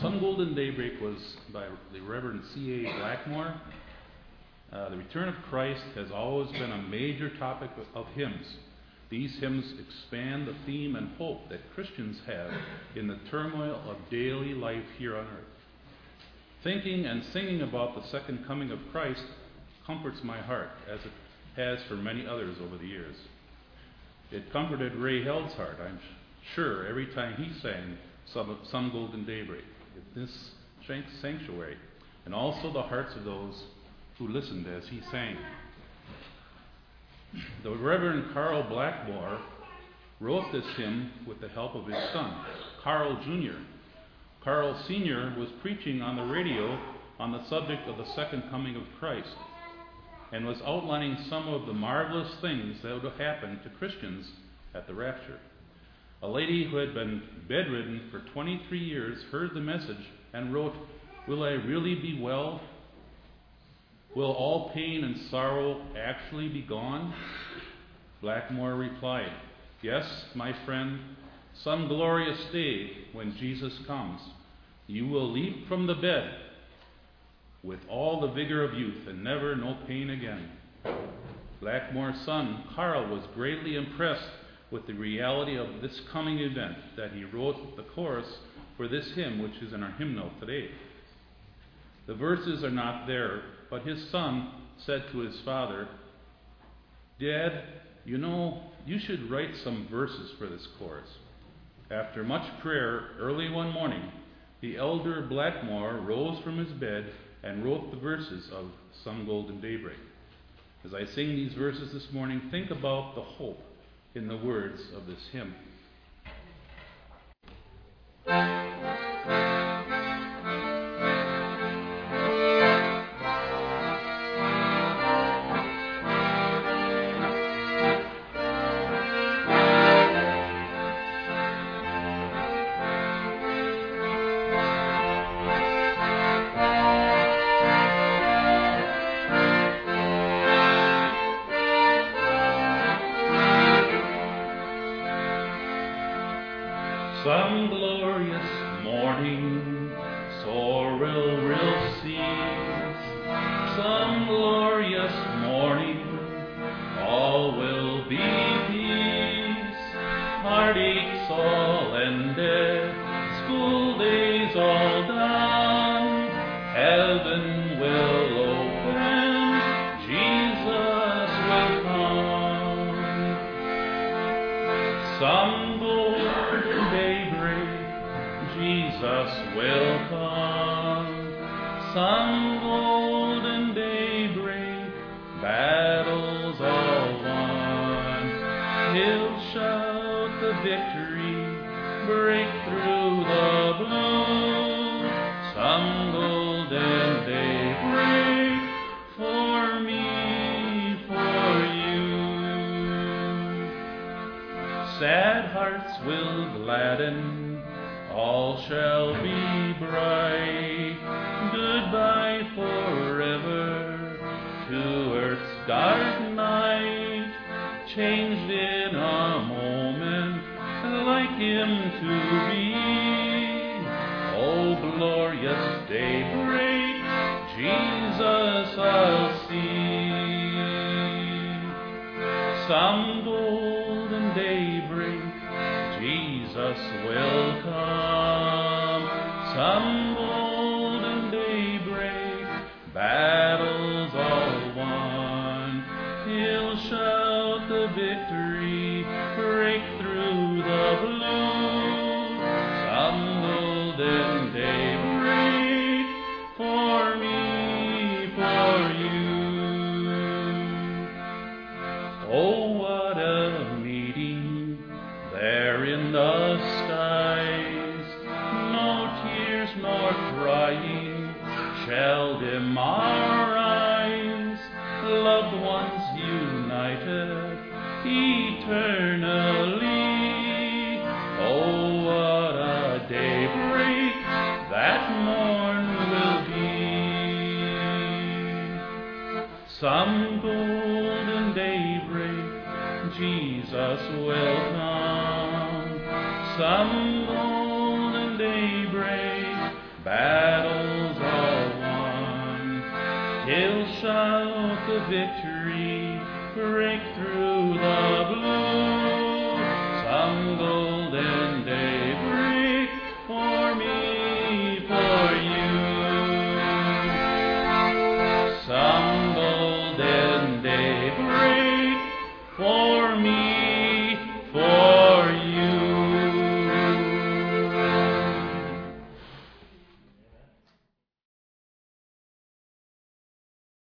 Some Golden Daybreak was by the Reverend C.A. Blackmore. The return of Christ has always been a major topic of hymns. These hymns expand the theme and hope that Christians have in the turmoil of daily life here on earth. Thinking and singing about the second coming of Christ comforts my heart, as it has for many others over the years. It comforted Ray Held's heart, I'm sure, every time he sang Some Golden Daybreak in this sanctuary, and also the hearts of those who listened as he sang. The Reverend Carl Blackmore wrote this hymn with the help of his son, Carl Jr. Carl Sr. was preaching on the radio on the subject of the second coming of Christ, and was outlining some of the marvelous things that would happen to Christians at the rapture. A lady who had been bedridden for 23 years heard the message and wrote, "Will I really be well? Will all pain and sorrow actually be gone?" Blackmore replied, "Yes, my friend, some glorious day when Jesus comes, you will leap from the bed with all the vigor of youth and never know pain again." Blackmore's son, Carl, was greatly impressed with the reality of this coming event that he wrote the chorus for this hymn, which is in our hymnal today. The verses are not there, but his son said to his father, "Dad, you know, you should write some verses for this chorus." After much prayer, early one morning, the elder Blackmore rose from his bed and wrote the verses of Some Golden Daybreak. As I sing these verses this morning, think about the hope in the words of this hymn. Some glorious morning, sorrow will cease. Some glorious morning, all will be peace. Heartaches all ended, school days all done. Heaven will open, Jesus will come. Some golden daybreak, Jesus will come. Some golden daybreak, battles all won. He'll shout the victory, break through the blue. Some golden daybreak for me, for you. Sad hearts will gladden, all shall be bright. Goodbye forever to earth's dark night. Changed in a moment, like him to be. Oh, glorious daybreak, Jesus I'll see. Some golden daybreak, Jesus will come. Some golden daybreak, battles all won. He'll shout the victory, break through the blue. Some golden daybreak for me, for you. Oh, what a meeting there in the skies. No tears nor crying shall dim our eyes. Loved ones united eternally. Oh, what a daybreak that morn will be. Some golden daybreak, Jesus will come. Some golden daybreak, battle's all won. He'll shout the victory, break